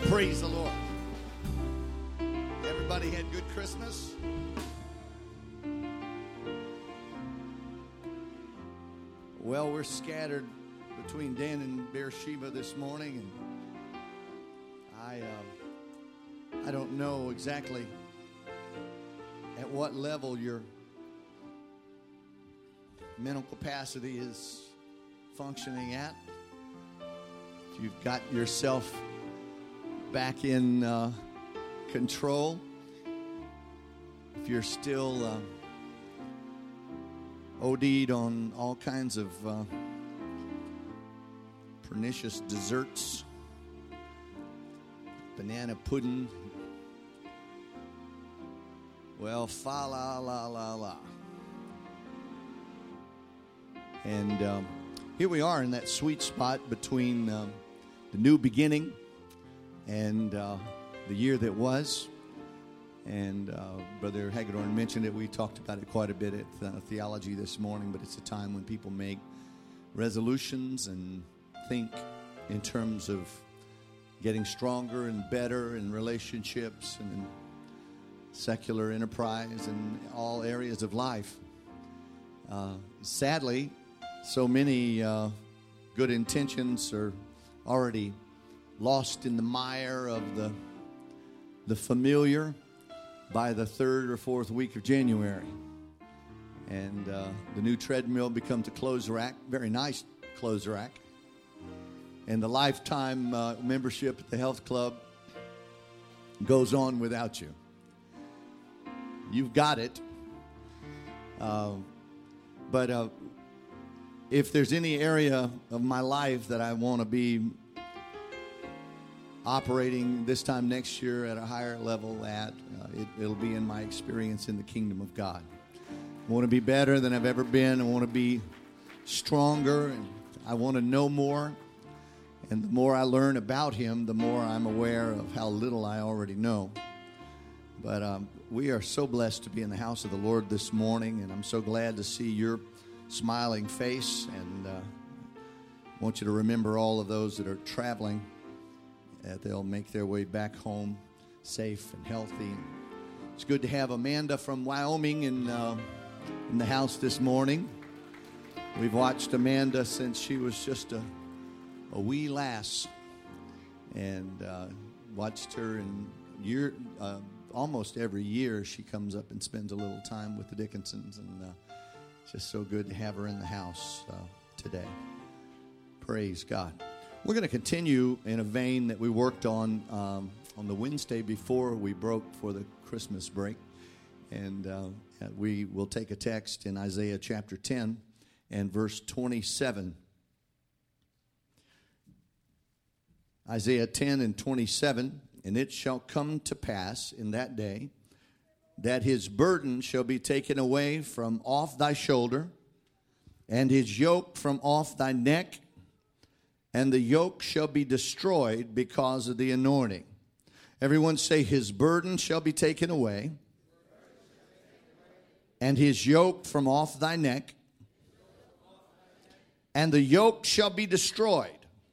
Praise the Lord. Everybody had good Christmas? Well, we're scattered between Dan and Beersheba this morning, and I don't know exactly at what level your mental capacity is functioning at. If you've got yourself back in control, if you're still OD'd on all kinds of pernicious desserts, banana pudding, well, fa la la la la. And here we are in that sweet spot between the new beginning and the year that was. And Brother Hagedorn mentioned it. We talked about it quite a bit at theology this morning, but it's a time when people make resolutions and think in terms of getting stronger and better in relationships and in secular enterprise and all areas of life. Sadly, so many good intentions are already lost in the mire of the familiar by the third or fourth week of January. And the new treadmill becomes a clothes rack, very nice clothes rack. And the lifetime membership at the health club goes on without you. You've got it. But if there's any area of my life that I want to be operating this time next year at a higher level it'll be in my experience in the kingdom of God. I want to be better than I've ever been. I want to be stronger, and I want to know more. And the more I learn about Him, the more I'm aware of how little I already know. But we are so blessed to be in the house of the Lord this morning, and I'm so glad to see your smiling face. And I want you to remember all of those that are traveling, that they'll make their way back home safe and healthy. It's good to have Amanda from Wyoming in the house this morning. We've watched Amanda since she was just a wee lass, and watched her in almost every year. She comes up and spends a little time with the Dickinsons, and it's just so good to have her in the house today. Praise God. We're going to continue in a vein that we worked on the Wednesday before we broke for the Christmas break. And we will take a text in Isaiah chapter 10 and verse 27. Isaiah 10 and 27, and it shall come to pass in that day that his burden shall be taken away from off thy shoulder, and his yoke from off thy neck, and the yoke shall be destroyed because of the anointing. Everyone say, his burden shall be taken away, and his yoke from off thy neck, and the yoke shall be destroyed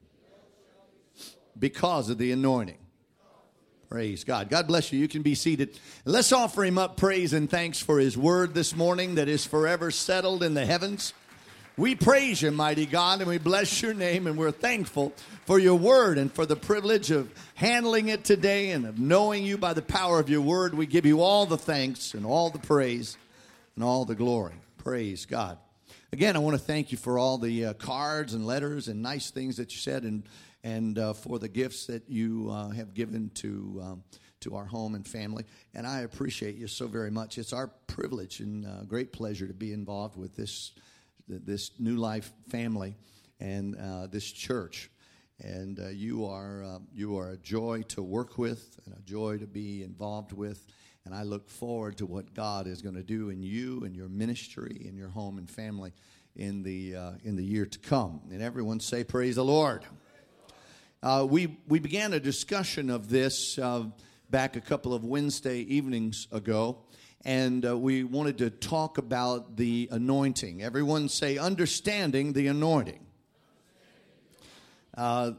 because of the anointing. Praise God. God bless you. You can be seated. Let's offer Him up praise and thanks for His word this morning that is forever settled in the heavens. We praise You, mighty God, and we bless Your name, and we're thankful for Your word and for the privilege of handling it today and of knowing You by the power of Your word. We give You all the thanks and all the praise and all the glory. Praise God. Again, I want to thank you for all the cards and letters and nice things that you said, and for the gifts that you have given to our home and family. And I appreciate you so very much. It's our privilege and great pleasure to be involved with this New Life family and this church. And you are a joy to work with and a joy to be involved with. And I look forward to what God is going to do in you and your ministry and your home and family in the year to come. And everyone say, praise the Lord. We began a discussion of this back a couple of Wednesday evenings ago, and we wanted to talk about the anointing. Everyone say, understanding the anointing.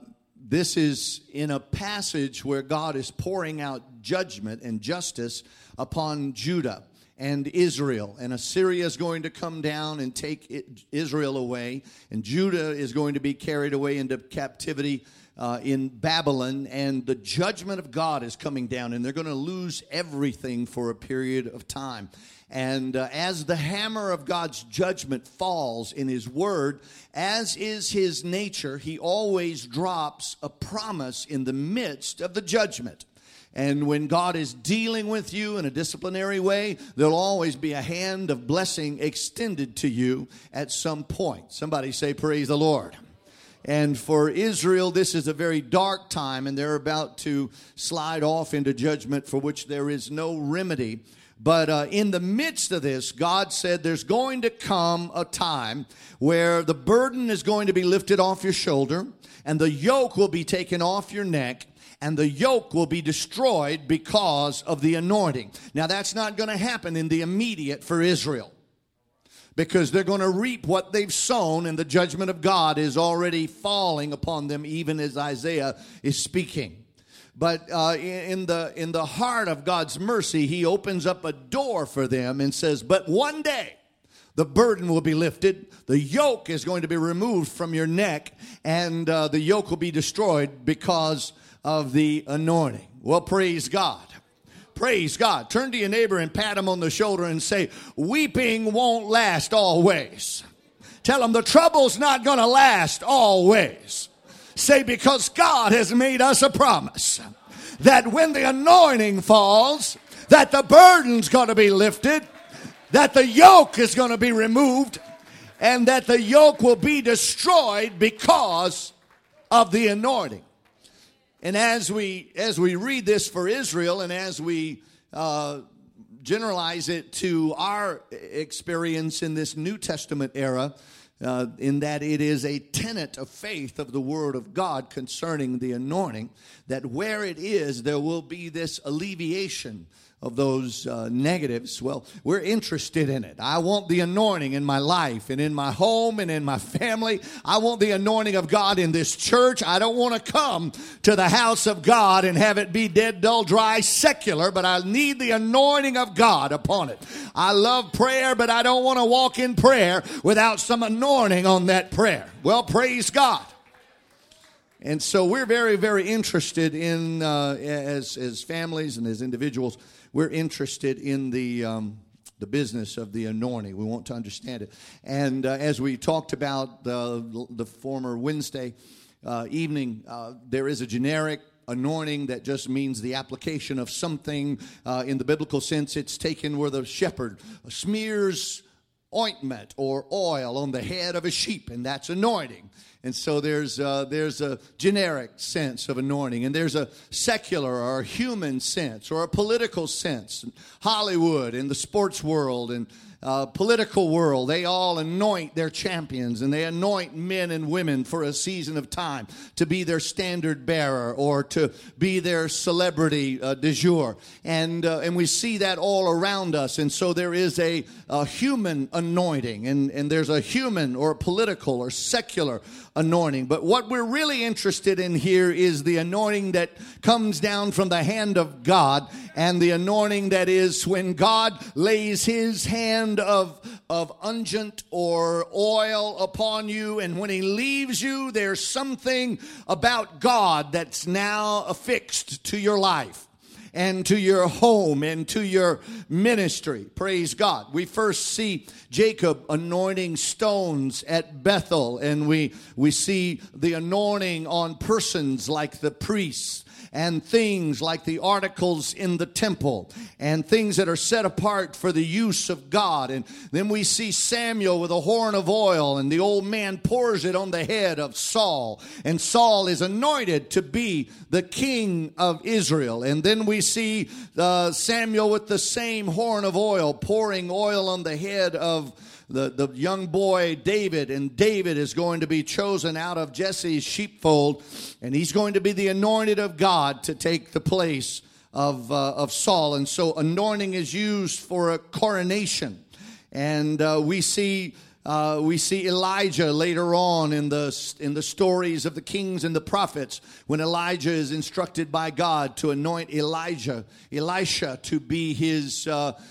this is in a passage where God is pouring out judgment and justice upon Judah and Israel. And Assyria is going to come down and take Israel away. And Judah is going to be carried away into captivity in Babylon. And the judgment of God is coming down. And they're going to lose everything for a period of time. And as the hammer of God's judgment falls in His Word, as is His nature, He always drops a promise in the midst of the judgment. And when God is dealing with you in a disciplinary way, there'll always be a hand of blessing extended to you at some point. Somebody say, praise the Lord. And for Israel, this is a very dark time, and they're about to slide off into judgment for which there is no remedy. But in the midst of this, God said there's going to come a time where the burden is going to be lifted off your shoulder, and the yoke will be taken off your neck, and the yoke will be destroyed because of the anointing. Now, that's not going to happen in the immediate for Israel, because they're going to reap what they've sown, and the judgment of God is already falling upon them, even as Isaiah is speaking. But in the heart of God's mercy, He opens up a door for them and says, but one day the burden will be lifted, the yoke is going to be removed from your neck, and the yoke will be destroyed because of the anointing. Well, praise God. Praise God. Turn to your neighbor and pat him on the shoulder and say, weeping won't last always. Tell him the trouble's not going to last always. Say, because God has made us a promise that when the anointing falls, that the burden's going to be lifted, that the yoke is going to be removed, and that the yoke will be destroyed because of the anointing. And as we read this for Israel, and as we generalize it to our experience in this New Testament era, in that it is a tenet of faith of the Word of God concerning the anointing, that where it is, there will be this alleviation of those negatives. Well, we're interested in it. I want the anointing in my life and in my home and in my family. I want the anointing of God in this church. I don't want to come to the house of God and have it be dead, dull, dry, secular, but I need the anointing of God upon it. I love prayer, but I don't want to walk in prayer without some anointing on that prayer. Well, praise God. And so we're very, very interested in, as families and as individuals, we're interested in the business of the anointing. We want to understand it. And as we talked about the former Wednesday evening, there is a generic anointing that just means the application of something. In the biblical sense, it's taken where the shepherd smears ointment or oil on the head of a sheep, and that's anointing. And so there's a generic sense of anointing, and there's a secular or a human sense or a political sense. Hollywood and the sports world and political world, they all anoint their champions, and they anoint men and women for a season of time to be their standard bearer or to be their celebrity du jour. And we see that all around us. And so there is a human anointing, and there's a human or political or secular anointing. But what we're really interested in here is the anointing that comes down from the hand of God, and the anointing that is when God lays His hand of unguent or oil upon you, and when He leaves you, there's something about God that's now affixed to your life and to your home and to your ministry. Praise God. We first see Jacob anointing stones at Bethel, and we see the anointing on persons like the priests, and things like the articles in the temple, and things that are set apart for the use of God. And then we see Samuel with a horn of oil, and the old man pours it on the head of Saul, and Saul is anointed to be the king of Israel. And then we see Samuel with the same horn of oil, pouring oil on the head of the young boy David, and David is going to be chosen out of Jesse's sheepfold, and he's going to be the anointed of God to take the place of Saul. And so anointing is used for a coronation. And we see We see Elijah later on in the stories of the kings and the prophets, when Elijah is instructed by God to anoint Elisha to be his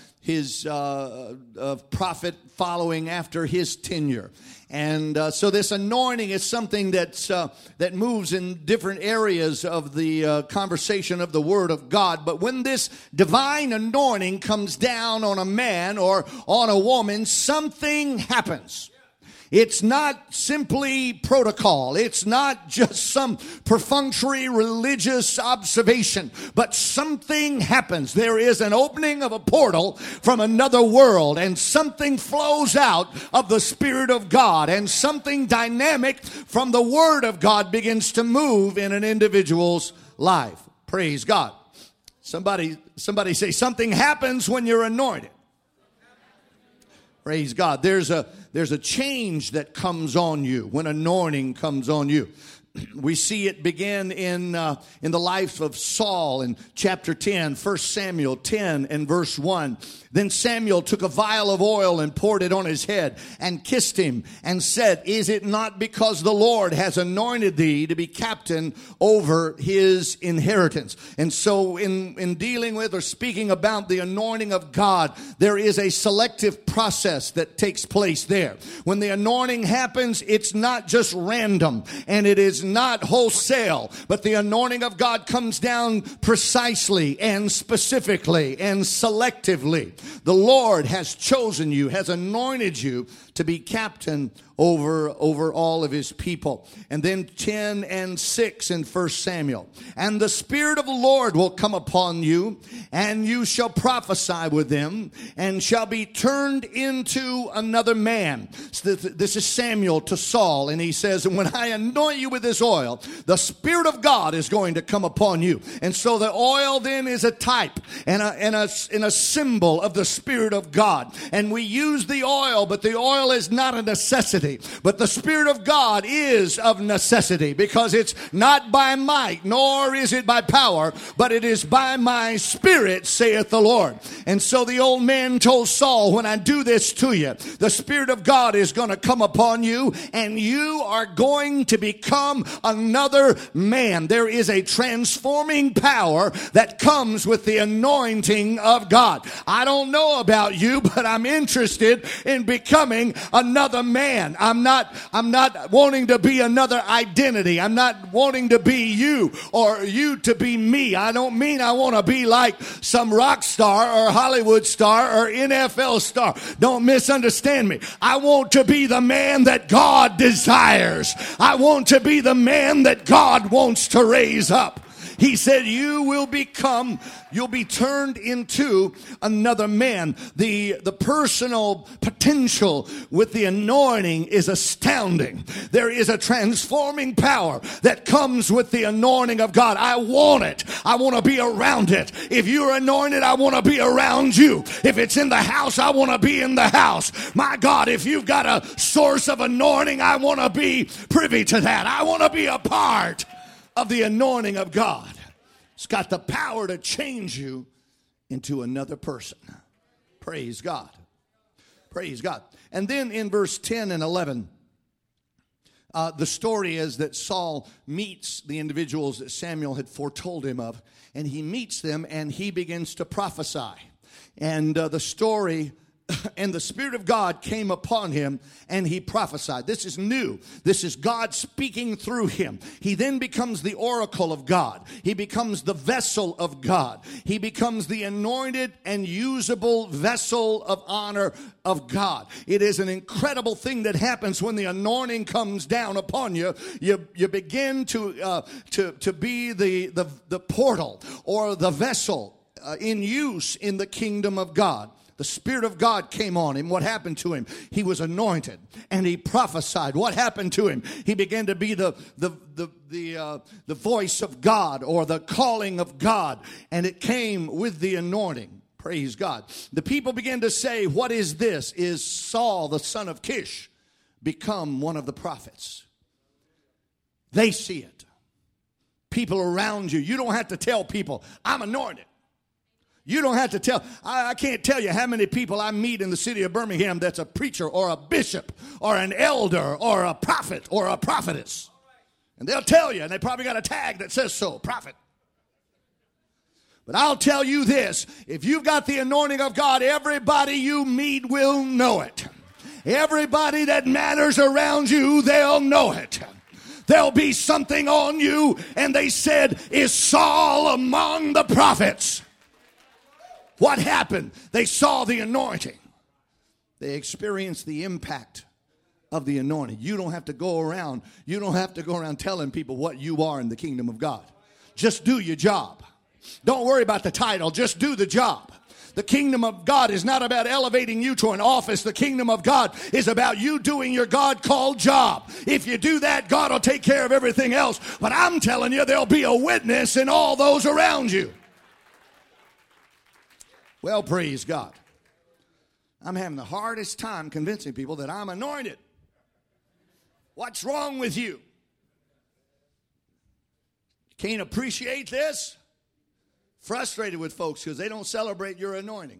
prophet following after his tenure. And so this anointing is something that moves in different areas of the conversation of the Word of God. But when this divine anointing comes down on a man or on a woman, something happens. It's not simply protocol. It's not just some perfunctory religious observation, but something happens. There is an opening of a portal from another world, and something flows out of the Spirit of God, and something dynamic from the Word of God begins to move in an individual's life. Praise God. Somebody say, something happens when you're anointed. Praise God. There's a change that comes on you when anointing comes on you. We see it begin in the life of Saul in chapter 10, 1 Samuel 10 and verse 1. Then Samuel took a vial of oil and poured it on his head and kissed him and said, "Is it not because the Lord has anointed thee to be captain over his inheritance?" And so in dealing with or speaking about the anointing of God, there is a selective process that takes place there. When the anointing happens, it's not just random and it is not wholesale, but the anointing of God comes down precisely and specifically and selectively. The Lord has chosen you, has anointed you to be captain over all of his people. And then 10 and 6 in 1 Samuel. And the Spirit of the Lord will come upon you, and you shall prophesy with them, and shall be turned into another man. So this is Samuel to Saul, and he says, "And when I anoint you with this oil, the Spirit of God is going to come upon you." And so the oil then is a type and a symbol of the Spirit of God. And we use the oil, but the oil is not a necessity. But the Spirit of God is of necessity, because it's not by might, nor is it by power, but it is by my Spirit, saith the Lord. And so the old man told Saul, "When I do this to you, the Spirit of God is going to come upon you, and you are going to become another man." There is a transforming power that comes with the anointing of God. I don't know about you, but I'm interested in becoming another man. I'm not wanting to be another identity. I'm not wanting to be you or you to be me. I don't mean I want to be like some rock star or Hollywood star or NFL star. Don't misunderstand me. I want to be the man that God desires. I want to be the man that God wants to raise up. He said, you'll be turned into another man. The personal potential with the anointing is astounding. There is a transforming power that comes with the anointing of God. I want it. I want to be around it. If you're anointed, I want to be around you. If it's in the house, I want to be in the house. My God, if you've got a source of anointing, I want to be privy to that. I want to be a part of the anointing of God. It's got the power to change you into another person. Praise God. Praise God. And then in verse 10 and 11, the story is that Saul meets the individuals that Samuel had foretold him of, and he meets them and he begins to prophesy. And the story, and the Spirit of God came upon him and he prophesied. This is new. This is God speaking through him. He then becomes the oracle of God. He becomes the vessel of God. He becomes the anointed and usable vessel of honor of God. It is an incredible thing that happens when the anointing comes down upon you. You begin to be the portal or the vessel in use in the kingdom of God. The Spirit of God came on him. What happened to him? He was anointed and he prophesied. What happened to him? He began to be the voice of God or the calling of God, and it came with the anointing. Praise God. The people began to say, "What is this? Is Saul, the son of Kish, become one of the prophets?" They see it. People around you. You don't have to tell people, "I'm anointed." You don't have to tell. I can't tell you how many people I meet in the city of Birmingham that's a preacher or a bishop or an elder or a prophet or a prophetess. And they'll tell you, and they probably got a tag that says so, prophet. But I'll tell you this, if you've got the anointing of God, everybody you meet will know it. Everybody that matters around you, they'll know it. There'll be something on you, and they said, is Saul among the prophets? What happened? They saw the anointing. They experienced the impact of the anointing. You don't have to go around telling people what you are in the kingdom of God. Just do your job. Don't worry about the title. Just do the job. The kingdom of God is not about elevating you to an office. The kingdom of God is about you doing your God-called job. If you do that, God will take care of everything else. But I'm telling you, there'll be a witness in all those around you. Well, praise God. I'm having the hardest time convincing people that I'm anointed. What's wrong with you? Can't appreciate this? Frustrated with folks because they don't celebrate your anointing.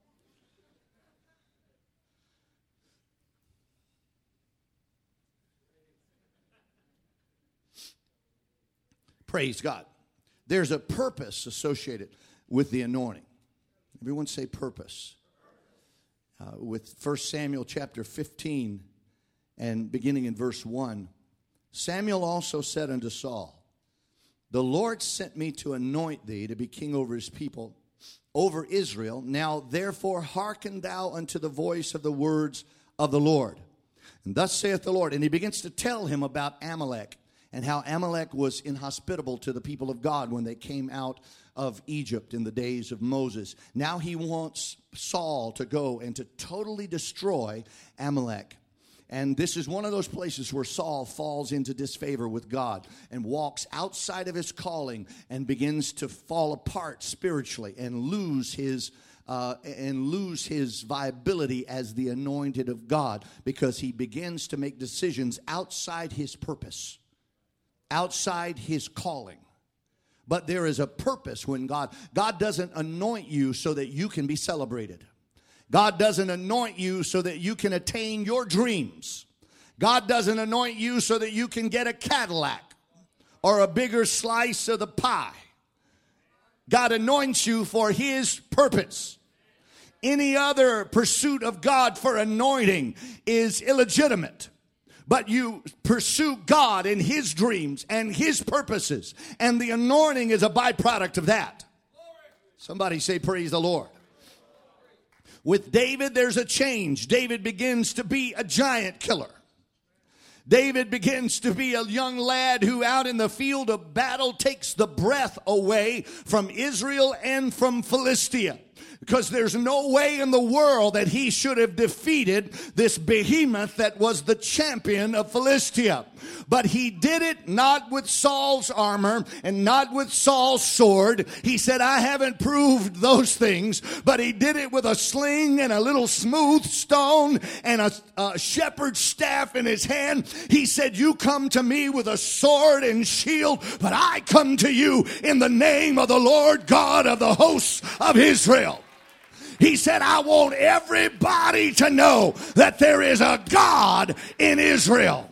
Praise God. There's a purpose associated with the anointing. Everyone say purpose. With 1 Samuel chapter 15 and beginning in verse 1, Samuel also said unto Saul, the Lord sent me to anoint thee to be king over his people, over Israel. Now therefore hearken thou unto the voice of the words of the Lord. And thus saith the Lord. And he begins to tell him about Amalek and how Amalek was inhospitable to the people of God when they came out of Egypt in the days of Moses. Now he wants Saul to go and to totally destroy Amalek. And this is one of those places where Saul falls into disfavor with God and walks outside of his calling and begins to fall apart spiritually and lose his viability as the anointed of God, because he begins to make decisions outside his purpose, outside his calling. But there is a purpose when God doesn't anoint you so that you can be celebrated. God doesn't anoint you so that you can attain your dreams. God doesn't anoint you so that you can get a Cadillac or a bigger slice of the pie. God anoints you for his purpose. Any other pursuit of God for anointing is illegitimate. But you pursue God in his dreams and his purposes, and the anointing is a byproduct of that. Somebody say, praise the Lord. With David, there's a change. David begins to be a giant killer. David begins to be a young lad who out in the field of battle takes the breath away from Israel and from Philistia. Because there's no way in the world that he should have defeated this behemoth that was the champion of Philistia. But he did it not with Saul's armor and not with Saul's sword. He said, I haven't proved those things, but he did it with a sling and a little smooth stone and a shepherd's staff in his hand. He said, you come to me with a sword and shield, but I come to you in the name of the Lord God of the hosts of Israel. He said, I want everybody to know that there is a God in Israel.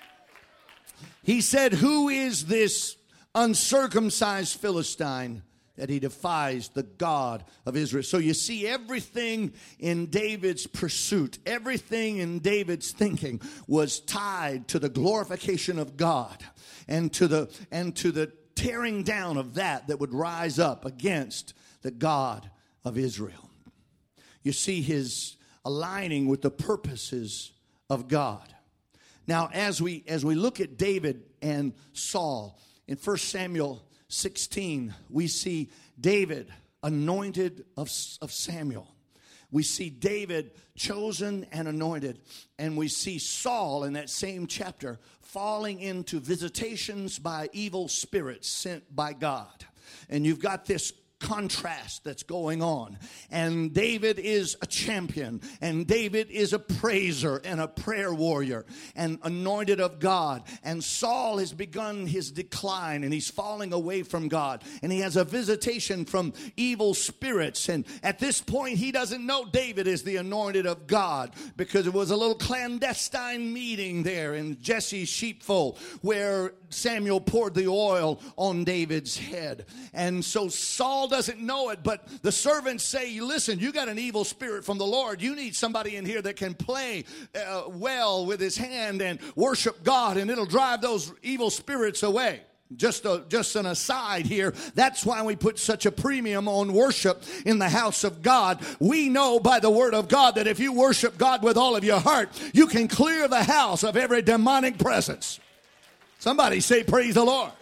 He said, who is this uncircumcised Philistine that he defies the God of Israel? So you see, everything in David's pursuit, everything in David's thinking was tied to the glorification of God and to the tearing down of that would rise up against the God of Israel. You see his aligning with the purposes of God. Now, as we look at David and Saul, in 1 Samuel 16, we see David anointed of Samuel. We see David chosen and anointed. And we see Saul in that same chapter falling into visitations by evil spirits sent by God. And you've got this contrast that's going on. And David is a champion, and David is a praiser and a prayer warrior and anointed of God. And Saul has begun his decline, and he's falling away from God, and he has a visitation from evil spirits. And at this point, he doesn't know David is the anointed of God, because it was a little clandestine meeting there in Jesse's sheepfold where Samuel poured the oil on David's head. And so Saul doesn't know it, but the servants say, listen, you got an evil spirit from the Lord. You need somebody in here that can play well with his hand and worship God, and it'll drive those evil spirits away. Just an aside here, that's why we put such a premium on worship in the house of God. We know by the word of God that if you worship God with all of your heart, you can clear the house of every demonic presence. Somebody say, praise the Lord.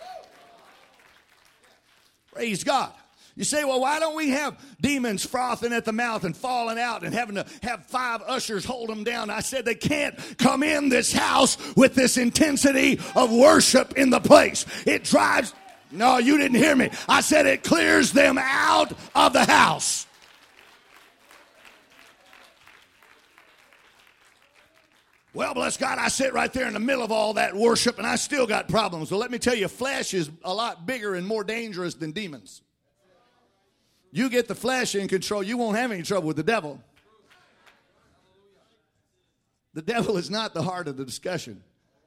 Praise God. You say, well, why don't we have demons frothing at the mouth and falling out and having to have 5 ushers hold them down? I said they can't come in this house with this intensity of worship in the place. It drives, no, you didn't hear me. I said it clears them out of the house. Well, bless God, I sit right there in the middle of all that worship, and I still got problems. So let me tell you, flesh is a lot bigger and more dangerous than demons. You get the flesh in control, you won't have any trouble with the devil. The devil is not the heart of the discussion.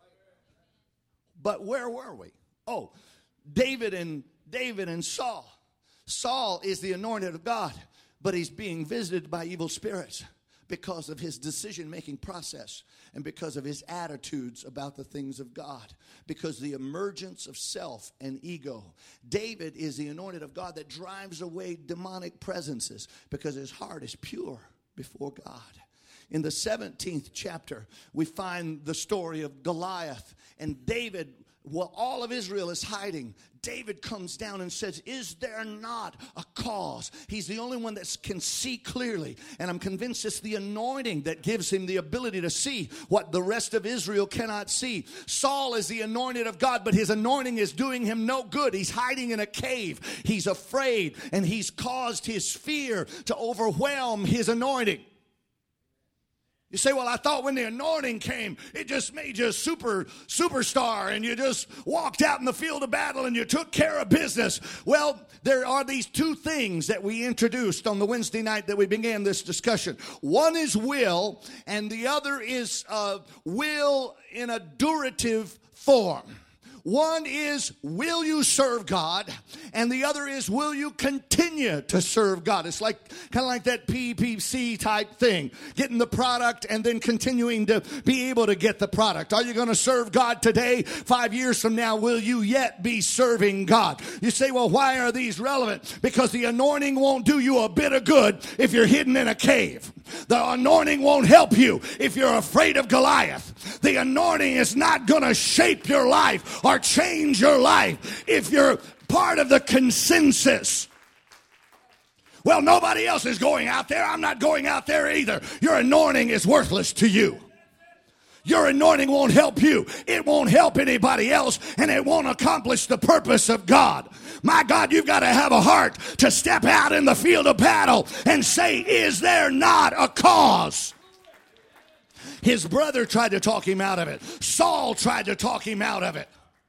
But where were we? Oh, David and Saul. Saul is the anointed of God, but he's being visited by evil spirits because of his decision-making process and because of his attitudes about the things of God, because the emergence of self and ego. David is the anointed of God that drives away demonic presences because his heart is pure before God. In the 17th chapter, we find the story of Goliath, and David, while all of Israel is hiding, David comes down and says, is there not a cause? He's the only one that can see clearly. And I'm convinced it's the anointing that gives him the ability to see what the rest of Israel cannot see. Saul is the anointed of God, but his anointing is doing him no good. He's hiding in a cave. He's afraid, and he's caused his fear to overwhelm his anointing. You say, well, I thought when the anointing came, it just made you a superstar and you just walked out in the field of battle and you took care of business. Well, there are these 2 things that we introduced on the Wednesday night that we began this discussion. One is will, and the other is will in a durative form. One is, will you serve God? And the other is, will you continue to serve God? It's like kind of like that PPC type thing, getting the product and then continuing to be able to get the product. Are you going to serve God today? 5 years from now, will you yet be serving God? You say, well, why are these relevant? Because the anointing won't do you a bit of good if you're hidden in a cave. The anointing won't help you if you're afraid of Goliath. The anointing is not going to shape your life or change your life if you're part of the consensus. Well, nobody else is going out there. I'm not going out there either. Your anointing is worthless to you. Your anointing won't help you. It won't help anybody else, and it won't accomplish the purpose of God. My God, you've got to have a heart to step out in the field of battle and say, is there not a cause? His brother tried to talk him out of it. Saul tried to talk him out of it.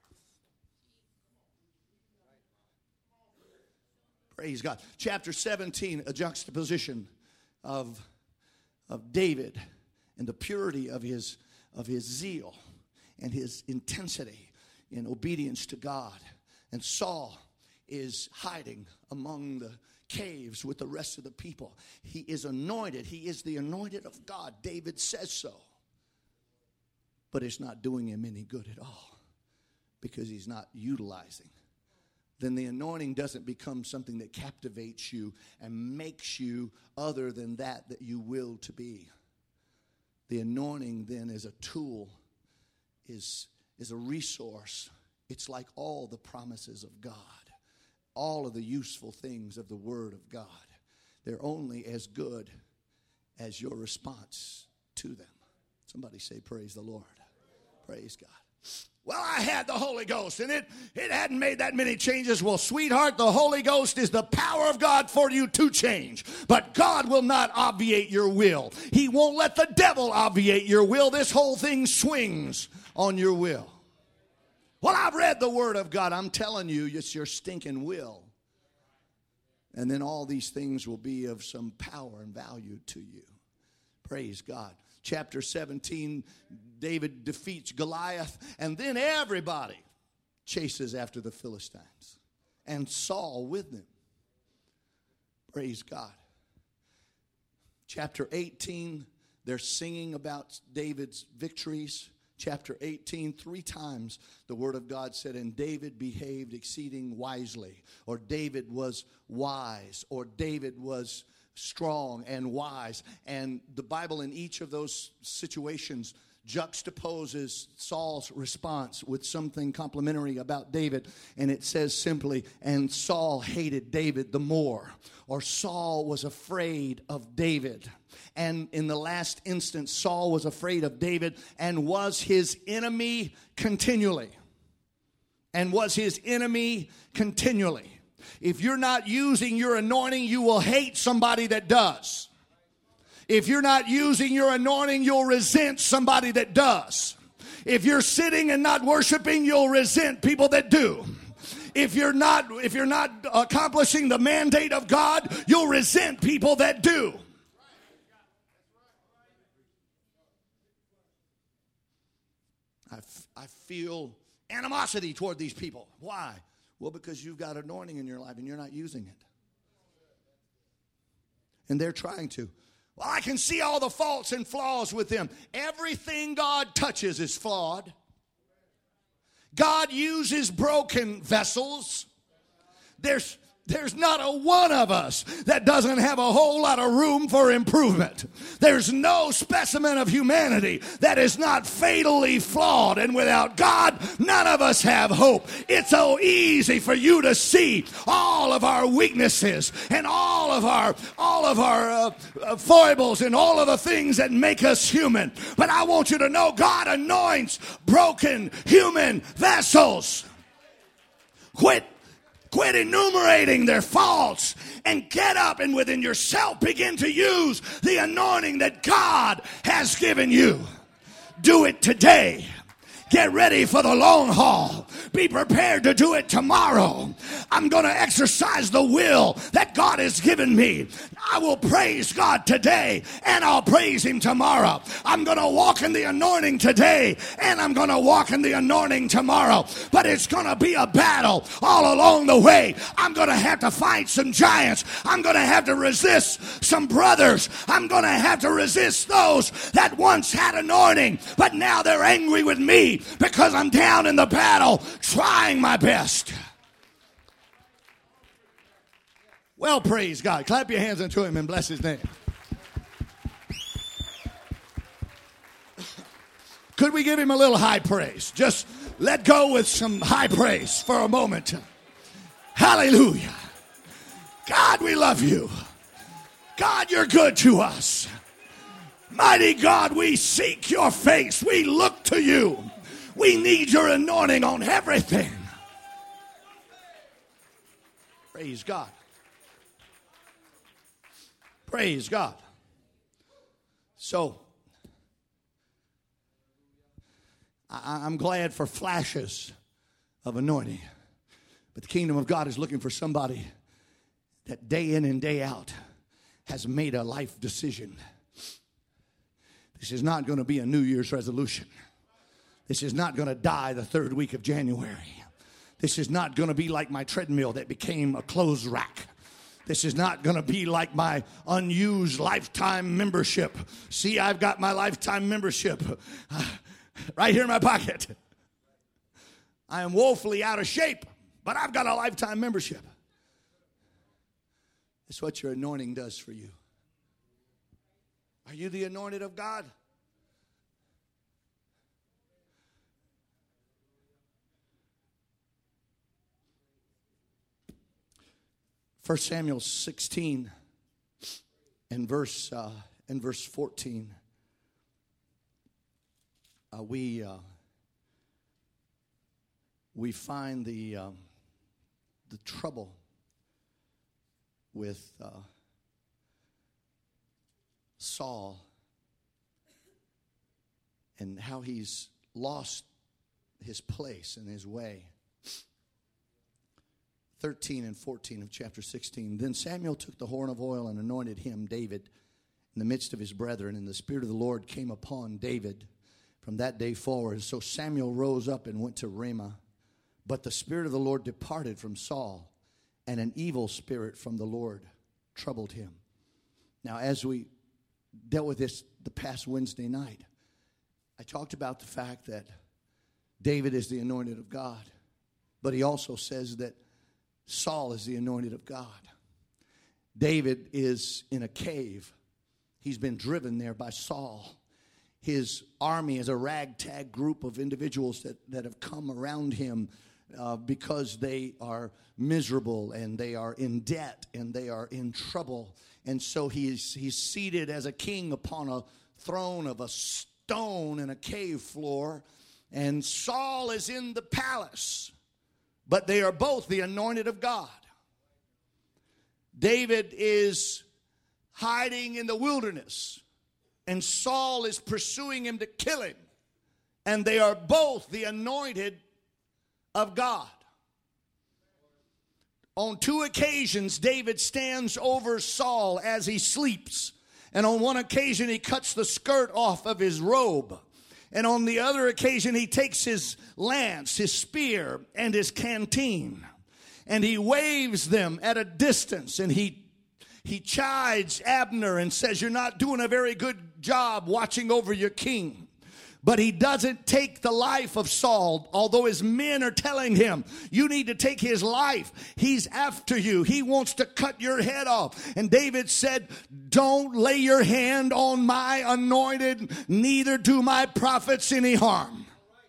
Praise God. Chapter 17, a juxtaposition of David and the purity of his zeal and his intensity in obedience to God. And Saul is hiding among the caves with the rest of the people. He is anointed. He is the anointed of God. David says so. But it's not doing him any good at all because he's not utilizing. Then the anointing doesn't become something that captivates you and makes you other than that you will to be. The anointing then is a tool, is a resource. It's like all the promises of God, all of the useful things of the Word of God. They're only as good as your response to them. Somebody say, praise the Lord. Praise God. Well, I had the Holy Ghost, and it hadn't made that many changes. Well, sweetheart, the Holy Ghost is the power of God for you to change. But God will not obviate your will. He won't let the devil obviate your will. This whole thing swings on your will. Well, I've read the Word of God. I'm telling you, it's your stinking will. And then all these things will be of some power and value to you. Praise God. Chapter 17, David defeats Goliath, and then everybody chases after the Philistines, and Saul with them. Praise God. Chapter 18, they're singing about David's victories. Chapter 18, 3 times the Word of God said, and David behaved exceeding wisely, or David was wise, or David was strong and wise. And the Bible in each of those situations juxtaposes Saul's response with something complimentary about David. And it says simply, and Saul hated David the more, or Saul was afraid of David. And in the last instance, Saul was afraid of David and was his enemy continually. And was his enemy continually. If you're not using your anointing, you will hate somebody that does. If you're not using your anointing, you'll resent somebody that does. If you're sitting and not worshiping, you'll resent people that do. If you're not accomplishing the mandate of God, you'll resent people that do. I feel animosity toward these people. Why? Well, because you've got anointing in your life and you're not using it. And they're trying to. Well, I can see all the faults and flaws with them. Everything God touches is flawed. God uses broken vessels. There's not a one of us that doesn't have a whole lot of room for improvement. There's no specimen of humanity that is not fatally flawed. And without God, none of us have hope. It's so easy for you to see all of our weaknesses and all of our foibles and all of the things that make us human. But I want you to know God anoints broken human vessels. Quit enumerating their faults and get up and within yourself begin to use the anointing that God has given you. Do it today. Get ready for the long haul. Be prepared to do it tomorrow. I'm going to exercise the will that God has given me. I will praise God today and I'll praise Him tomorrow. I'm going to walk in the anointing today and I'm going to walk in the anointing tomorrow. But it's going to be a battle all along the way. I'm going to have to fight some giants. I'm going to have to resist some brothers. I'm going to have to resist those that once had anointing, but now they're angry with me because I'm down in the battle trying my best. Well, praise God. Clap your hands unto Him and bless His name. Could we give Him a little high praise? Just let go with some high praise for a moment. Hallelujah. God, we love You. God, You're good to us. Mighty God, we seek Your face. We look to You. We need Your anointing on everything. Praise God. Praise God. So, I'm glad for flashes of anointing. But the kingdom of God is looking for somebody that day in and day out has made a life decision. This is not going to be a New Year's resolution. This is not going to die the third week of January. This is not going to be like my treadmill that became a clothes rack. This is not going to be like my unused lifetime membership. See, I've got my lifetime membership right here in my pocket. I am woefully out of shape, but I've got a lifetime membership. That's what your anointing does for you. Are you the anointed of God? 1 Samuel 16 and verse 14. we find the trouble with Saul and how he's lost his place and his way. 13 and 14 of chapter 16. Then Samuel took the horn of oil and anointed him, David, in the midst of his brethren, and the Spirit of the Lord came upon David from that day forward. So Samuel rose up and went to Ramah. But the Spirit of the Lord departed from Saul, and an evil spirit from the Lord troubled him. Now, as we dealt with this the past Wednesday night, I talked about the fact that David is the anointed of God, but he also says that Saul is the anointed of God. David is in a cave. He's been driven there by Saul. His army is a ragtag group of individuals that have come around him because they are miserable and they are in debt and they are in trouble. And so he's seated as a king upon a throne of a stone in a cave floor. And Saul is in the palace. But they are both the anointed of God. David is hiding in the wilderness, and Saul is pursuing him to kill him. And they are both the anointed of God. On 2 occasions, David stands over Saul as he sleeps. And on one occasion, he cuts the skirt off of his robe. And on the other occasion, he takes his lance, his spear, and his canteen. And he waves them at a distance. And he chides Abner and says, "You're not doing a very good job watching over your king." But he doesn't take the life of Saul, although his men are telling him, "You need to take his life. He's after you. He wants to cut your head off." And David said, "Don't lay your hand on my anointed, neither do my prophets any harm."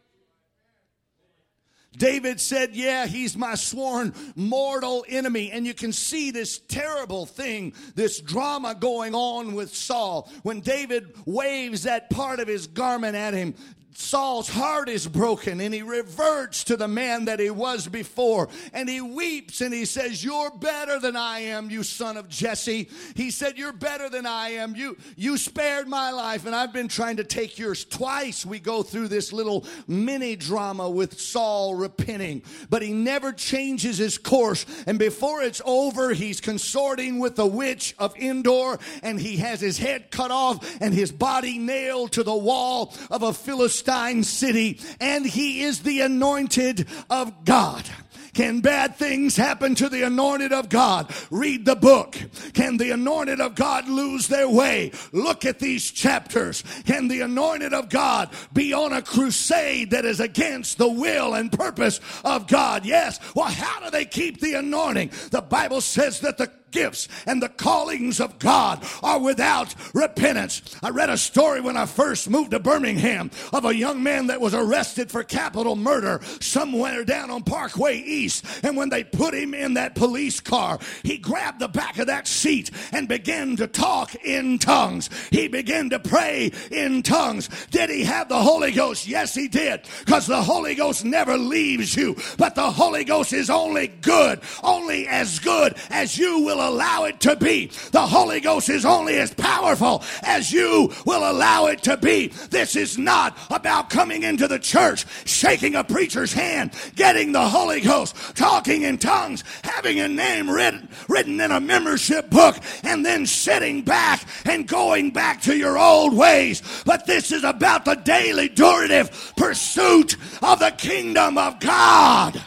David said, "Yeah, he's my sworn mortal enemy." And you can see this terrible thing, this drama going on with Saul. When David waves that part of his garment at him, Saul's heart is broken and he reverts to the man that he was before. And he weeps and he says, "You're better than I am, you son of Jesse." He said, "You're better than I am. You spared my life and I've been trying to take yours." Twice we go through this little mini drama with Saul repenting. But he never changes his course. And before it's over, he's consorting with the witch of Endor. And he has his head cut off and his body nailed to the wall of a Philistine city, and he is the anointed of God. Can bad things happen to the anointed of God? Read the book. Can the anointed of God lose their way? Look at these chapters. Can the anointed of God be on a crusade that is against the will and purpose of God? Yes. Well, how do they keep the anointing? The Bible says that the gifts and the callings of God are without repentance. I read a story when I first moved to Birmingham of a young man that was arrested for capital murder somewhere down on Parkway East. And when they put him in that police car, he grabbed the back of that seat and began to talk in tongues. He began to pray in tongues. Did he have the Holy Ghost? Yes, he did. Because the Holy Ghost never leaves you. But the Holy Ghost is only good, only as good as you will allow it to be. The Holy Ghost is only as powerful as you will allow it to be. This is not about coming into the church, shaking a preacher's hand, getting the Holy Ghost, talking in tongues, having a name written in a membership book, and then sitting back and going back to your old ways. But this is about the daily durative pursuit of the kingdom of God.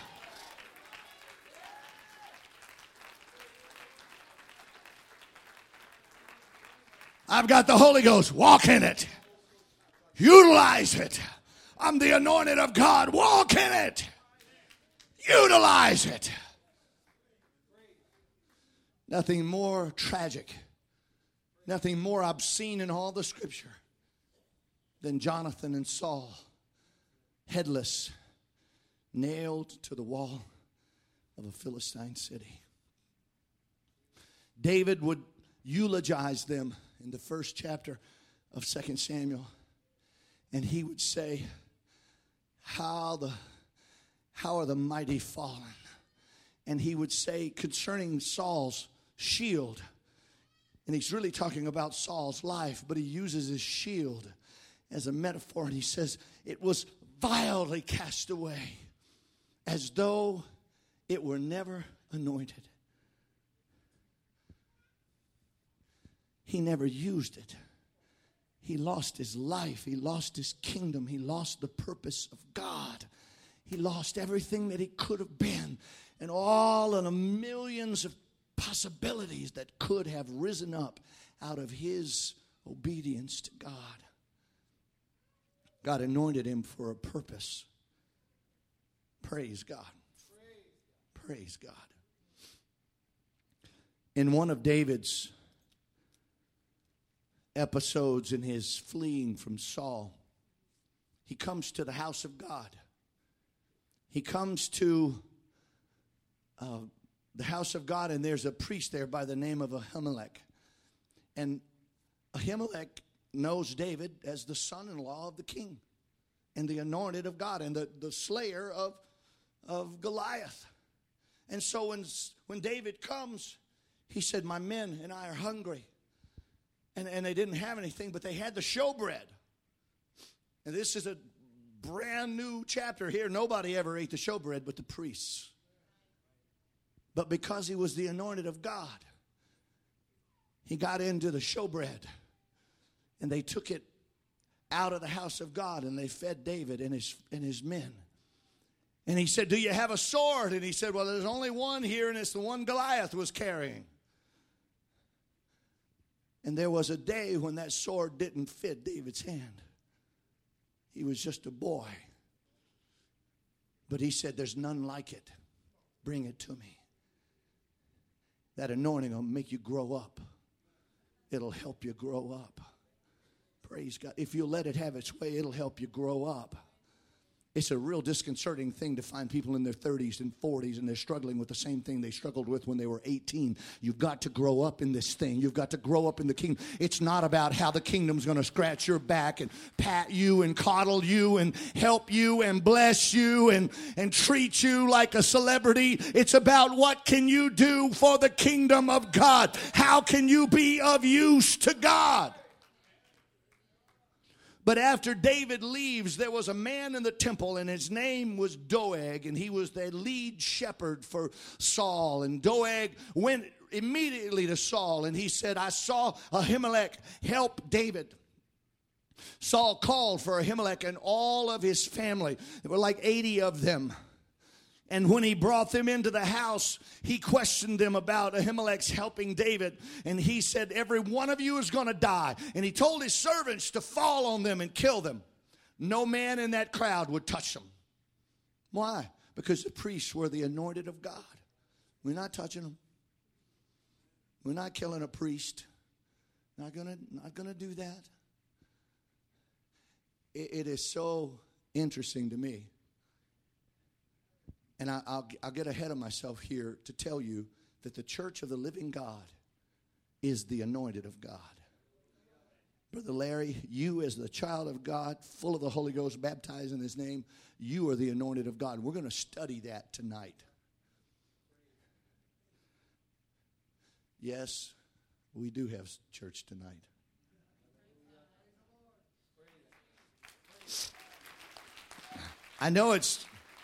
I've got the Holy Ghost. Walk in it. Utilize it. I'm the anointed of God. Walk in it. Utilize it. Nothing more tragic, nothing more obscene in all the scripture than Jonathan and Saul, headless, nailed to the wall of a Philistine city. David would eulogize them in the first chapter of 2 Samuel. And he would say how the how are the mighty fallen? And he would say concerning Saul's shield, and he's really talking about Saul's life, but he uses his shield as a metaphor, and he says it was vilely cast away as though it were never anointed. He never used it. He lost his life. He lost his kingdom. He lost the purpose of God. He lost everything that he could have been, and all of the millions of possibilities that could have risen up out of his obedience to God. God anointed him for a purpose. Praise God. Praise God. In one of David's episodes in his fleeing from Saul, he comes to the house of God. He comes to the house of God, and there's a priest there by the name of Ahimelech. And Ahimelech knows David as the son-in-law of the king and the anointed of God and the slayer of Goliath. And so when David comes, he said, my men and I are hungry. And they didn't have anything, but they had the showbread. And this is a brand new chapter here. Nobody ever ate the showbread but the priests. But because he was the anointed of God, he got into the showbread. And they took it out of the house of God, and they fed David and his men. And he said, do you have a sword? And he said, well, there's only one here, and it's the one Goliath was carrying. And there was a day when that sword didn't fit David's hand. He was just a boy. But he said, there's none like it. Bring it to me. That anointing will make you grow up. It'll help you grow up. Praise God. If you let it have its way, it'll help you grow up. It's a real disconcerting thing to find people in their 30s and 40s and they're struggling with the same thing they struggled with when they were 18. You've got to grow up in this thing. You've got to grow up in the kingdom. It's not about how the kingdom's going to scratch your back and pat you and coddle you and help you and bless you and treat you like a celebrity. It's about what can you do for the kingdom of God? How can you be of use to God? But after David leaves, there was a man in the temple, and his name was Doeg, and he was the lead shepherd for Saul. And Doeg went immediately to Saul, and he said, I saw Ahimelech help David. Saul called for Ahimelech and all of his family. There were like 80 of them. And when he brought them into the house, he questioned them about Ahimelech's helping David. And he said, every one of you is going to die. And he told his servants to fall on them and kill them. No man in that crowd would touch them. Why? Because the priests were the anointed of God. We're not touching them. We're not killing a priest. Not gonna do that. It is so interesting to me. And I'll get ahead of myself here to tell you that the church of the living God is the anointed of God. Brother Larry, you as the child of God, full of the Holy Ghost, baptized in his name, you are the anointed of God. We're going to study that tonight. Yes, we do have church tonight. I know it's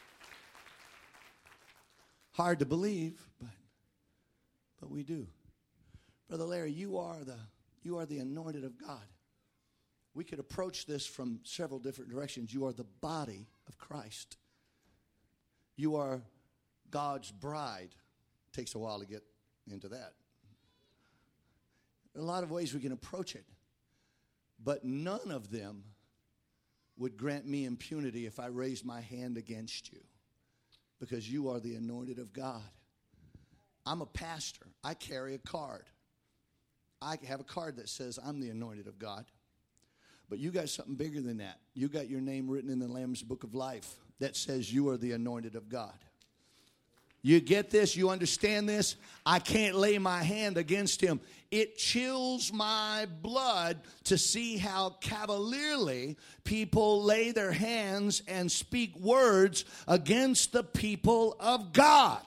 hard to believe, but we do. Brother Larry, you are the anointed of God. We could approach this from several different directions. You are the body of Christ. You are God's bride. It takes a while to get into that. There are a lot of ways we can approach it, but none of them would grant me impunity if I raised my hand against you. Because you are the anointed of God. I'm a pastor. I carry a card. I have a card that says I'm the anointed of God. But you got something bigger than that. You got your name written in the Lamb's Book of Life that says you are the anointed of God. You get this? You understand this? I can't lay my hand against him. It chills my blood to see how cavalierly people lay their hands and speak words against the people of God.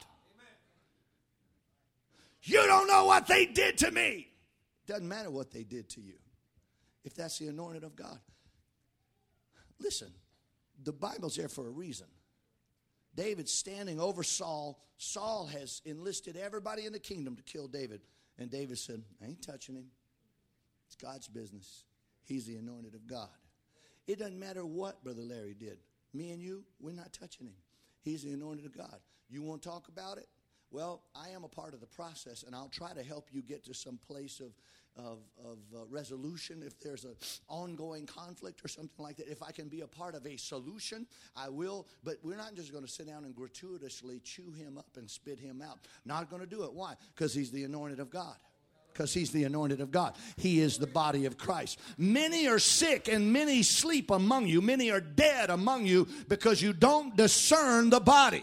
You don't know what they did to me. Doesn't matter what they did to you, if that's the anointed of God. Listen, the Bible's there for a reason. David's standing over Saul. Saul has enlisted everybody in the kingdom to kill David. And David said, I ain't touching him. It's God's business. He's the anointed of God. It doesn't matter what Brother Larry did. Me and you, we're not touching him. He's the anointed of God. You want to talk about it? Well, I am a part of the process, and I'll try to help you get to some place of resolution if there's an ongoing conflict or something like that. If I can be a part of a solution, I will. But we're not just going to sit down and gratuitously chew him up and spit him out. Not going to do it. Why? Because he's the anointed of God. Because he's the anointed of God. He is the body of Christ. Many are sick and many sleep among you. Many are dead among you because you don't discern the body.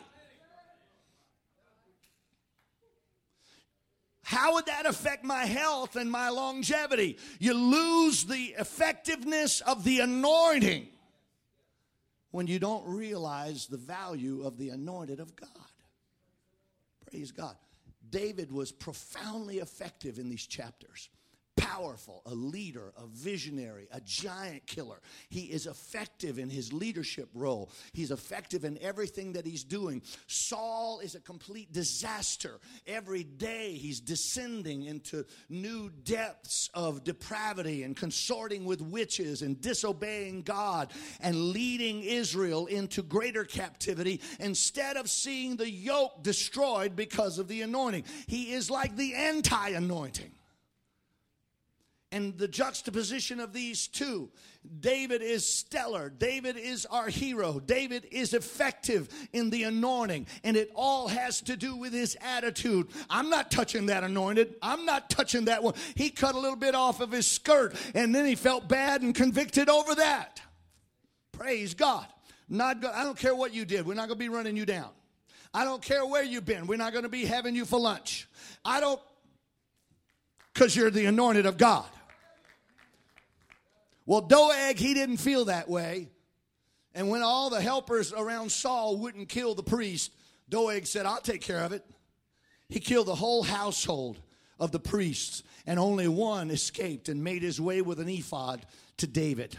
How would that affect my health and my longevity? You lose the effectiveness of the anointing when you don't realize the value of the anointed of God. Praise God. David was profoundly effective in these chapters. Powerful, a leader, a visionary, a giant killer. He is effective in his leadership role. He's effective in everything that he's doing. Saul is a complete disaster. Every day he's descending into new depths of depravity and consorting with witches and disobeying God and leading Israel into greater captivity instead of seeing the yoke destroyed because of the anointing. He is like the anti-anointing. And the juxtaposition of these two, David is stellar. David is our hero. David is effective in the anointing. And it all has to do with his attitude. I'm not touching that anointed. I'm not touching that one. He cut a little bit off of his skirt, and then he felt bad and convicted over that. Praise God. I don't care what you did. We're not going to be running you down. I don't care where you've been. We're not going to be having you for lunch. Because you're the anointed of God. Well, Doeg, he didn't feel that way. And when all the helpers around Saul wouldn't kill the priest, Doeg said, I'll take care of it. He killed the whole household of the priests, and only one escaped and made his way with an ephod to David.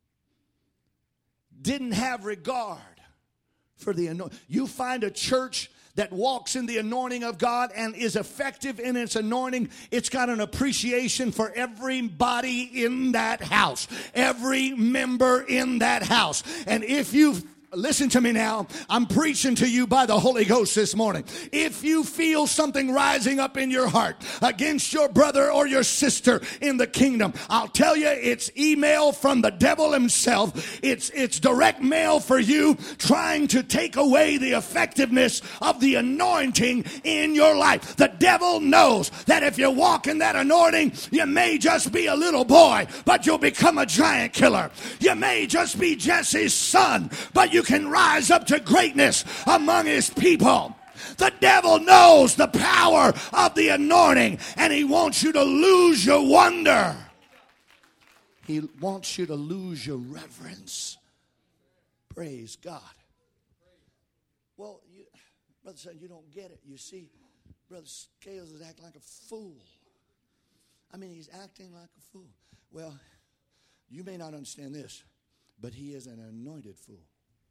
Didn't have regard for the anointing. You find a church that walks in the anointing of God and is effective in its anointing, it's got an appreciation for everybody in that house, every member in that house. And if you listen to me now, I'm preaching to you by the Holy Ghost this morning. If you feel something rising up in your heart against your brother or your sister in the kingdom, I'll tell you, it's email from the devil himself. It's direct mail for you trying to take away the effectiveness of the anointing in your life. The devil knows that if you walk in that anointing, you may just be a little boy, but you'll become a giant killer. You may just be Jesse's son, but you can rise up to greatness among his people. The devil knows the power of the anointing, and he wants you to lose your wonder. He wants you to lose your reverence. Praise God. Well, Brother son, you don't get it. You see, Brother Scales is acting like a fool. I mean, he's acting like a fool. Well, you may not understand this, but he is an anointed fool.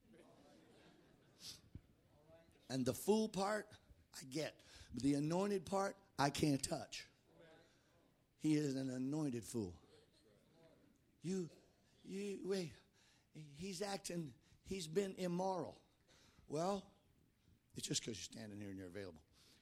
And the fool part, I get. But the anointed part, I can't touch. He is an anointed fool. Wait. He's acting, he's been immoral. Well, it's just because you're standing here and you're available.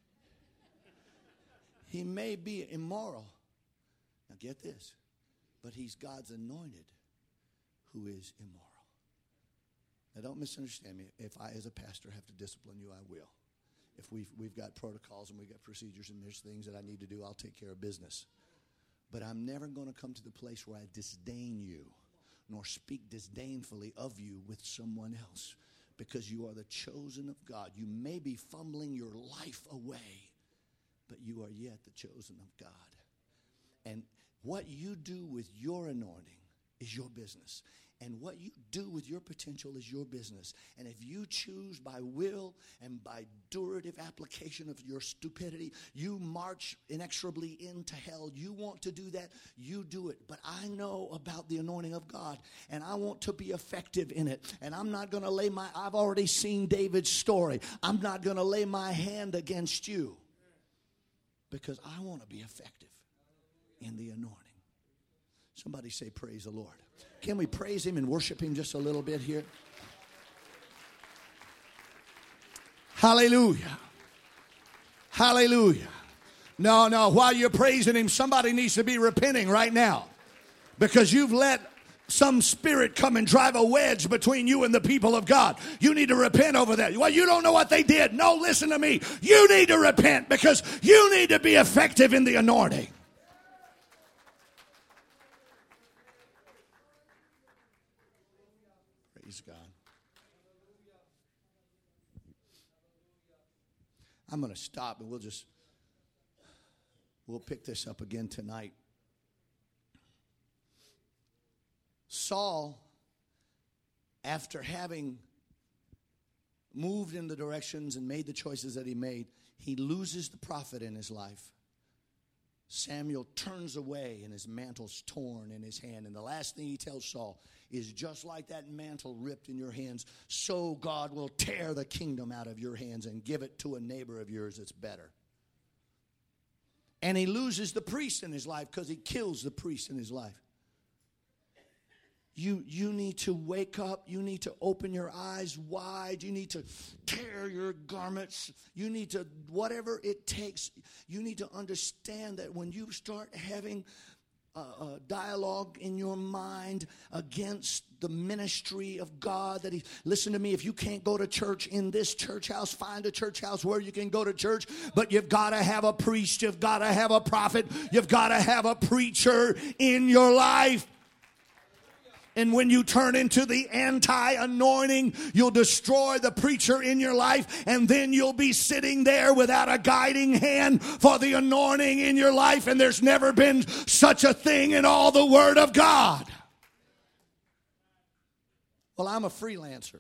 He may be immoral. Now get this. But he's God's anointed who is immoral. Now, don't misunderstand me. If I, as a pastor, have to discipline you, I will. If we've got protocols and we've got procedures and there's things that I need to do, I'll take care of business. But I'm never going to come to the place where I disdain you, nor speak disdainfully of you with someone else, because you are the chosen of God. You may be fumbling your life away, but you are yet the chosen of God. And what you do with your anointing is your business. And what you do with your potential is your business. And if you choose by will and by durative application of your stupidity, you march inexorably into hell. You want to do that, you do it. But I know about the anointing of God, and I want to be effective in it. And I'm not going to I've already seen David's story. I'm not going to lay my hand against you because I want to be effective in the anointing. Somebody say, praise the Lord. Can we praise him and worship him just a little bit here? Hallelujah. Hallelujah. No, while you're praising him, somebody needs to be repenting right now, because you've let some spirit come and drive a wedge between you and the people of God. You need to repent over that. Well, you don't know what they did. No, listen to me. You need to repent, because you need to be effective in the anointing. Praise God. I'm going to stop, and we'll pick this up again tonight. Saul, after having moved in the directions and made the choices that he made, he loses the prophet in his life. Samuel turns away, and his mantle's torn in his hand. And the last thing he tells Saul is, just like that mantle ripped in your hands, so God will tear the kingdom out of your hands and give it to a neighbor of yours that's better. And he loses the priest in his life because he kills the priest in his life. You need to wake up. You need to open your eyes wide. You need to tear your garments. You need to, whatever it takes, you need to understand that when you start having a dialogue in your mind against the ministry of God, that listen to me, if you can't go to church in this church house, find a church house where you can go to church, but you've got to have a priest, you've got to have a prophet, you've got to have a preacher in your life. And when you turn into the anti-anointing, you'll destroy the preacher in your life, and then you'll be sitting there without a guiding hand for the anointing in your life, and there's never been such a thing in all the Word of God. Well, I'm a freelancer.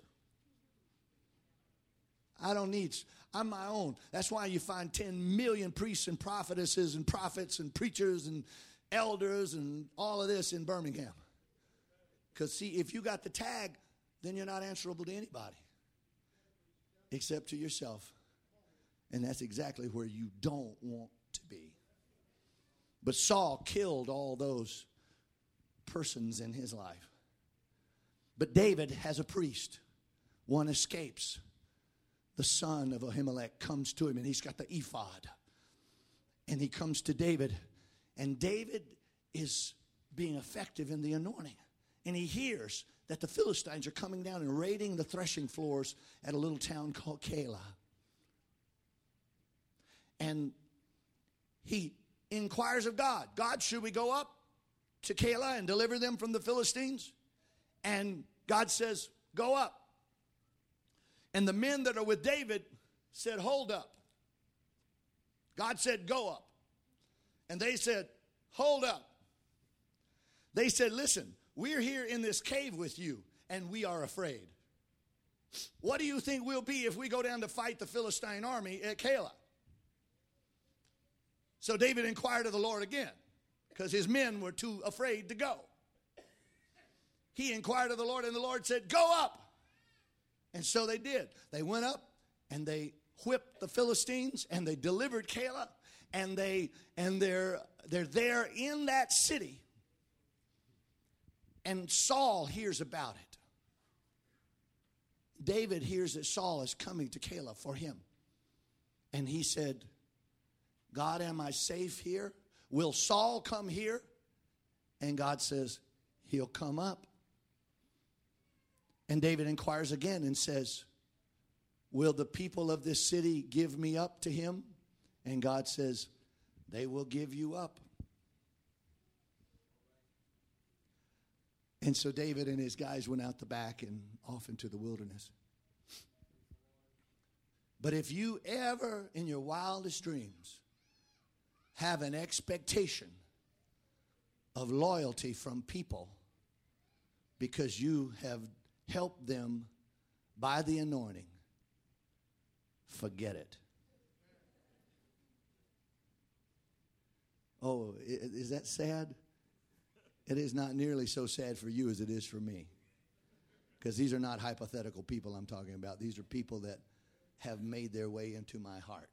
I'm my own. That's why you find 10 million priests and prophetesses and prophets and preachers and elders and all of this in Birmingham. Because, see, if you got the tag, then you're not answerable to anybody except to yourself. And that's exactly where you don't want to be. But Saul killed all those persons in his life. But David has a priest. One escapes. The son of Ahimelech comes to him, and he's got the ephod. And he comes to David. And David is being effective in the anointing. And he hears that the Philistines are coming down and raiding the threshing floors at a little town called Keilah. And he inquires of God, God, should we go up to Keilah and deliver them from the Philistines? And God says, go up. And the men that are with David said, hold up. God said, go up. And they said, hold up. They said, listen, we're here in this cave with you, and we are afraid. What do you think we'll be if we go down to fight the Philistine army at Keilah? So David inquired of the Lord again, because his men were too afraid to go. He inquired of the Lord, and the Lord said, go up. And so they did. They went up, and they whipped the Philistines, and they delivered Keilah, and they're there in that city. And Saul hears about it. David hears that Saul is coming to Keilah for him. And he said, God, am I safe here? Will Saul come here? And God says, he'll come up. And David inquires again and says, will the people of this city give me up to him? And God says, they will give you up. And so David and his guys went out the back and off into the wilderness. But if you ever in your wildest dreams have an expectation of loyalty from people because you have helped them by the anointing, forget it. Oh, is that sad? It is not nearly so sad for you as it is for me. Because these are not hypothetical people I'm talking about. These are people that have made their way into my heart.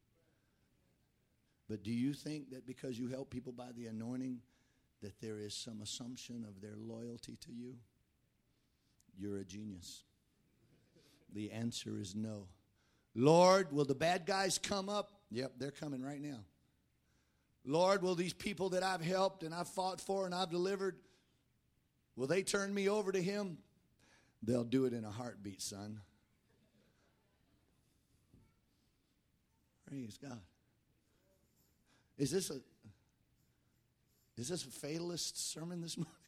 But do you think that because you help people by the anointing that there is some assumption of their loyalty to you? You're a genius. The answer is no. Lord, will the bad guys come up? Yep, they're coming right now. Lord, will these people that I've helped and I've fought for and I've delivered, will they turn me over to him? They'll do it in a heartbeat, son. Praise God. Is this a fatalist sermon this morning?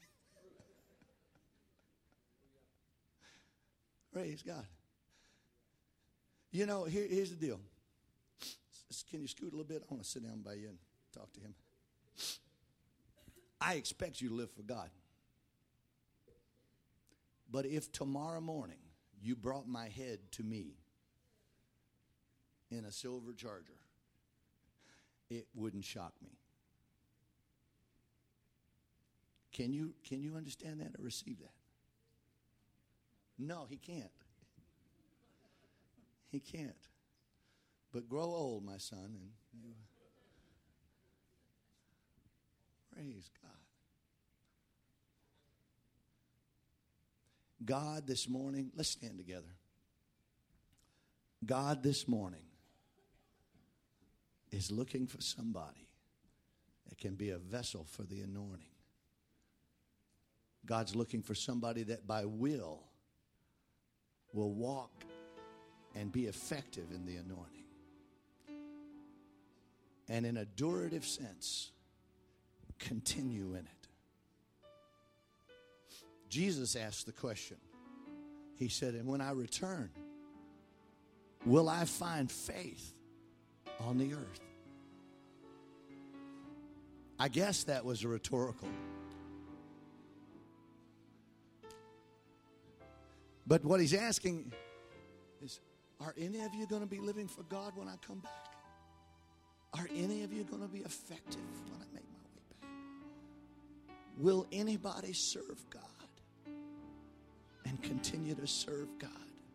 Praise God. You know, here's the deal. Can you scoot a little bit? I want to sit down by you and talk to him. I expect you to live for God. But if tomorrow morning you brought my head to me in a silver charger, it wouldn't shock me. Can you understand that or receive that? No, he can't. He can't. But grow old, my son, and you. Praise God. God this morning, let's stand together. God this morning is looking for somebody that can be a vessel for the anointing. God's looking for somebody that by will walk and be effective in the anointing. And in a durative sense, continue in it. Jesus asked the question. He said, and when I return, will I find faith on the earth? I guess that was a rhetorical. But what he's asking is, are any of you going to be living for God when I come back? Are any of you going to be effective when I make my way back? Will anybody serve God and continue to serve God?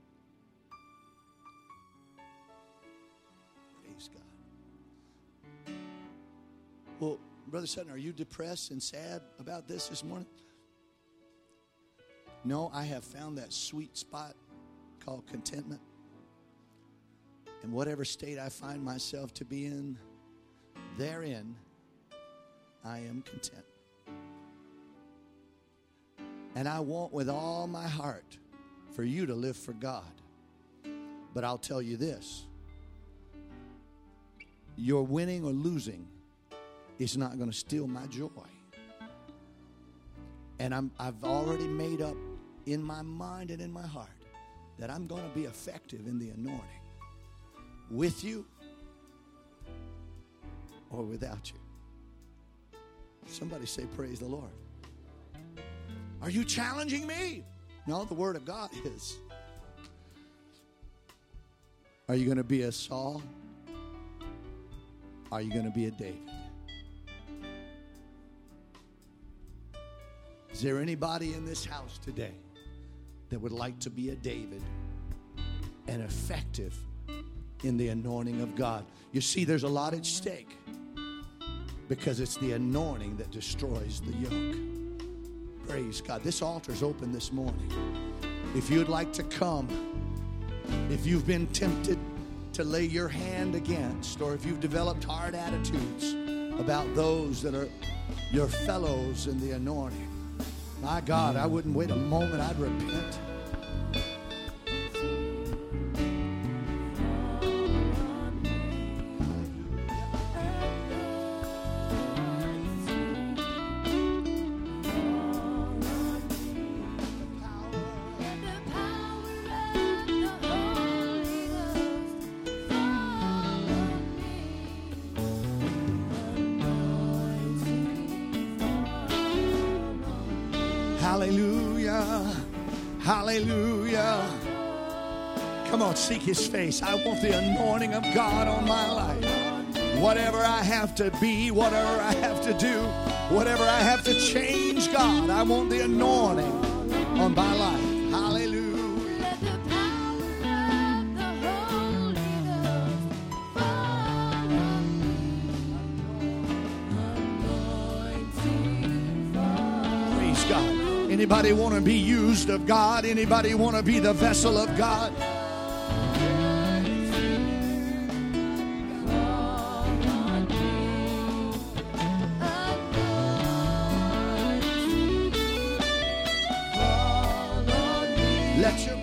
Praise God. Well, Brother Sutton, are you depressed and sad about this morning? No, I have found that sweet spot called contentment. And whatever state I find myself to be in, therein I am content. And I want with all my heart for you to live for God. But I'll tell you this. Your winning or losing is not going to steal my joy. And I've already made up in my mind and in my heart that I'm going to be effective in the anointing. With you or without you. Somebody say, praise the Lord. Are you challenging me? No, the Word of God is. Are you going to be a Saul? Are you going to be a David? Is there anybody in this house today that would like to be a David and effective in the anointing of God? You see, there's a lot at stake because it's the anointing that destroys the yoke. Praise God. This altar's open this morning. If you'd like to come, if you've been tempted to lay your hand against, or if you've developed hard attitudes about those that are your fellows in the anointing, my God, I wouldn't wait a moment. I'd repent. Hallelujah. Hallelujah. Come on, seek His face. I want the anointing of God on my life. Whatever I have to be, whatever I have to do, whatever I have to change, God, I want the anointing on my life. Hallelujah. God. Anybody want to be used of God? Anybody want to be the vessel of God? Let your